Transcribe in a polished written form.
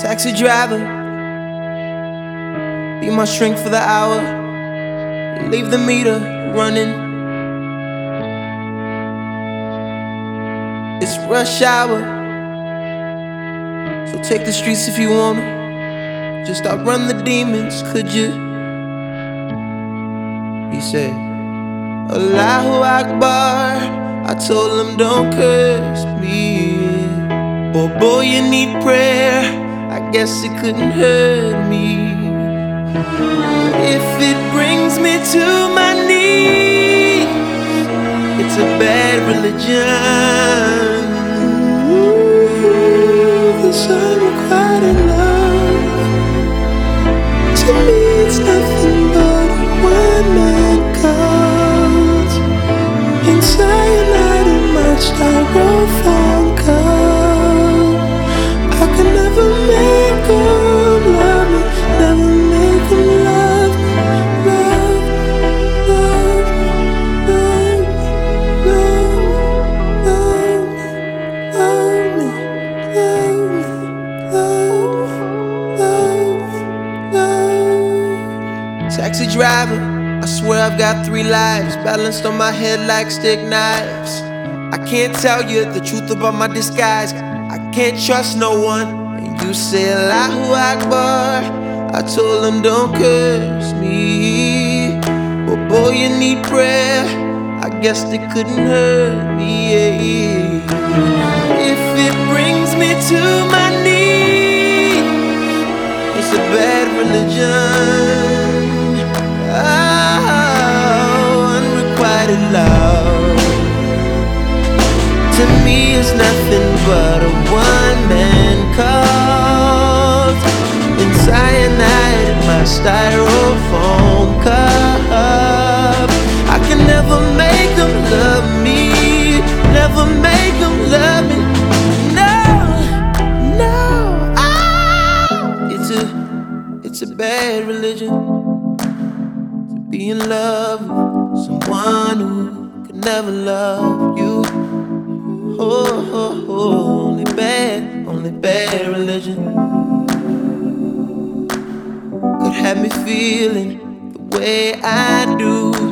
Taxi driver, be my shrink for the hour. Leave the meter running. It's rush hour, so take the streets if you wanna. Just outrun the demons, could you? He said, Allahu Akbar. I told him don't curse me. Boy, you need prayer. I guess it couldn't hurt me. If it brings me to my knees, it's a bad religion. Ooh, this unrequited love, to me it's nothing but a one-man cult. In cyanide in my styrofoam cup. I could never make them love me, never make them love me, love me, love me. Taxi driver, I swear I've got 3 lives balanced on my head like stick knives. I can't tell you the truth about my disguise. I can't trust no one. And you say Allahu Akbar. I told them don't curse me. But boy, you need prayer. I guess they couldn't hurt me. If it brings me to my knees, it's a bad religion. Oh, unrequited love, to me it's nothing but a one-man cult. In cyanide in my styrofoam cup. I can never make them love me, never make them love me. No, it's a bad religion to be in love with someone who could never love you. Oh, only bad religion could have me feeling the way I do.